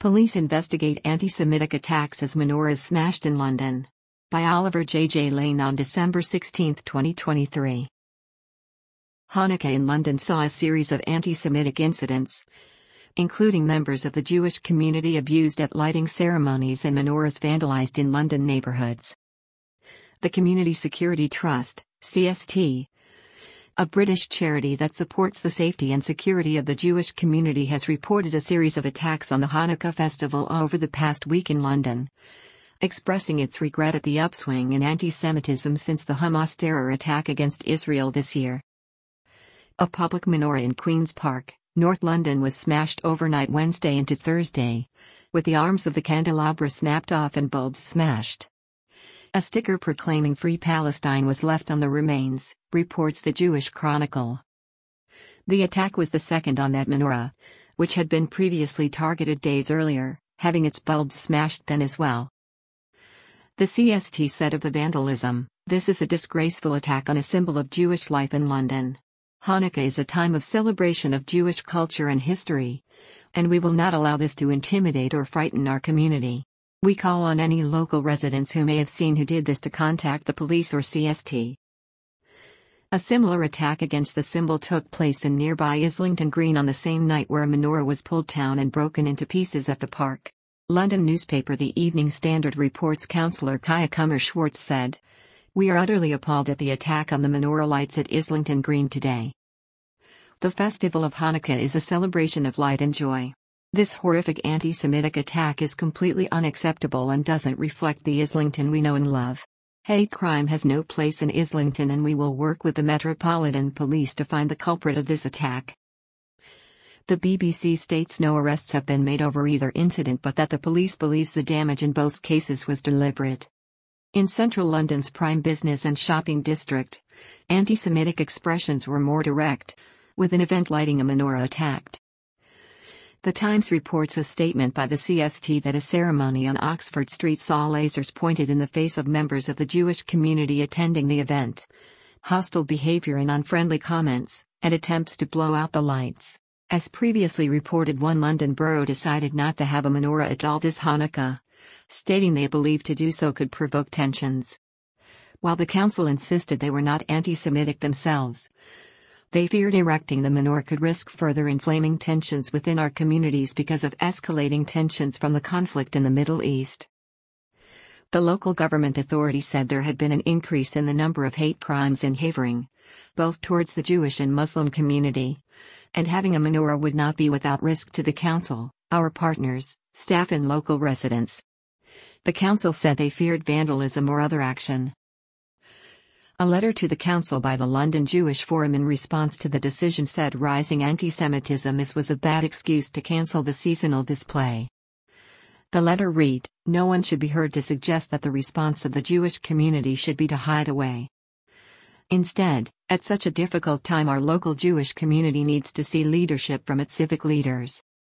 Police investigate anti-Semitic attacks as menorahs smashed in London. By Oliver J. Lane on December 16, 2023. Hanukkah in London saw a series of anti-Semitic incidents, including members of the Jewish community abused at lighting ceremonies and menorahs vandalized in London neighbourhoods. The Community Security Trust, CST, a British charity that supports the safety and security of the Jewish community, has reported a series of attacks on the Hanukkah festival over the past week in London, expressing its regret at the upswing in anti-Semitism since the Hamas terror attack against Israel this year. A public menorah in Queen's Park, North London, was smashed overnight Wednesday into Thursday, with the arms of the candelabra snapped off and bulbs smashed. A sticker proclaiming Free Palestine was left on the remains, reports the Jewish Chronicle. The attack was the second on that menorah, which had been previously targeted days earlier, having its bulbs smashed then as well. The CST said of the vandalism, "This is a disgraceful attack on a symbol of Jewish life in London. Hanukkah is a time of celebration of Jewish culture and history, and we will not allow this to intimidate or frighten our community. We call on any local residents who may have seen who did this to contact the police or CST." A similar attack against the symbol took place in nearby Islington Green on the same night, where a menorah was pulled down and broken into pieces at the park. London newspaper The Evening Standard reports Councillor Kaya Kumar-Schwartz said, "We are utterly appalled at the attack on the menorah lights at Islington Green today. The festival of Hanukkah is a celebration of light and joy. This horrific anti-Semitic attack is completely unacceptable and doesn't reflect the Islington we know and love. Hate crime has no place in Islington, and we will work with the Metropolitan Police to find the culprit of this attack." The BBC states no arrests have been made over either incident, but that the police believes the damage in both cases was deliberate. In central London's prime business and shopping district, anti-Semitic expressions were more direct, with an event lighting a menorah attacked. The Times reports a statement by the CST that a ceremony on Oxford Street saw lasers pointed in the face of members of the Jewish community attending the event, hostile behavior and unfriendly comments, and attempts to blow out the lights. As previously reported, one London borough decided not to have a menorah at all this Hanukkah, stating they believed to do so could provoke tensions. While the council insisted they were not anti-Semitic themselves, they feared erecting the menorah could risk further inflaming tensions within our communities because of escalating tensions from the conflict in the Middle East. The local government authority said there had been an increase in the number of hate crimes in Havering, both towards the Jewish and Muslim community, and having a menorah would not be without risk to the council, our partners, staff and local residents. The council said they feared vandalism or other action. A letter to the council by the London Jewish Forum in response to the decision said rising anti-Semitism was a bad excuse to cancel the seasonal display. The letter read, "No one should be heard to suggest that the response of the Jewish community should be to hide away. Instead, at such a difficult time our local Jewish community needs to see leadership from its civic leaders.